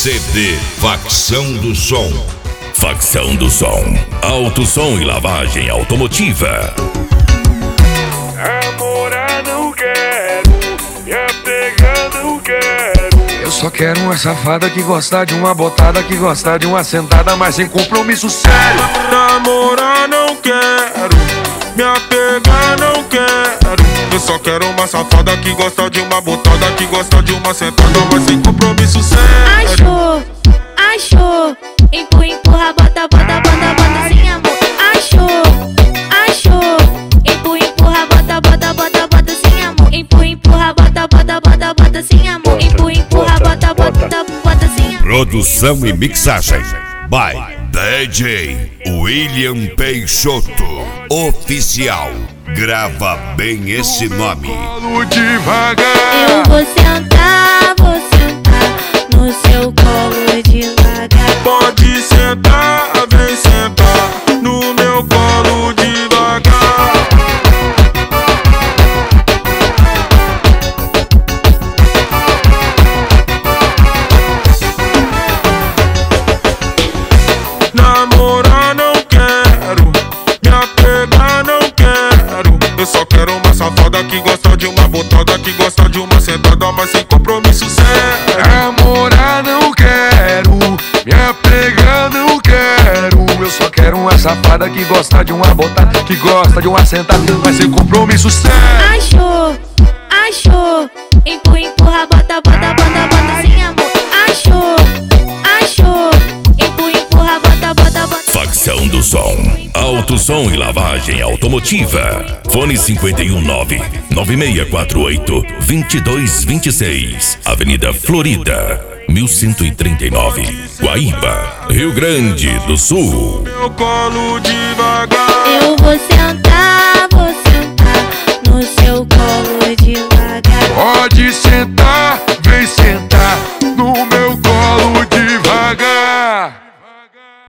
CD Facção do Som. Facção do Som, alto som e lavagem automotiva. Namorar não quero, me apegar não quero. Eu só quero uma safada que gosta de uma botada, que gosta de uma sentada, mas sem compromisso sério. Namorar não quero, me apegar não quero. Eu só quero uma safada que gosta de uma botada, que gosta de uma sentada, mas sem compromisso sério. Achou, empurra, bota, sem amor. Achou, empurra, bota, sem amor. Empurra, bota, sem amor. Empurra, bota, sem amor. Produção e mixagem by DJ William Peixoto Oficial. Grava bem esse nome. Colo devagar. Eu vou sentar no seu colo devagar. Pode sentar, vem sentar no meu colo devagar. Namorar não quero, me apegar não quero. Eu só quero uma safada que gosta de uma botada, que gosta de uma sentada, mas sem compromisso sério. Namorar não quero, me apegar não quero. Eu só quero uma safada que gosta de uma botada, que gosta de uma sentada, mas sem compromisso sério. Achou, empurra, bota, sem amor. Achou, empurra, bota. Facção do Som, alto som e lavagem automotiva. Fone 519-9648-2226. Avenida Florida, 1139, Guaíba, Rio Grande do Sul. Meu colo devagar. Eu vou sentar no seu colo devagar. Pode sentar, vem sentar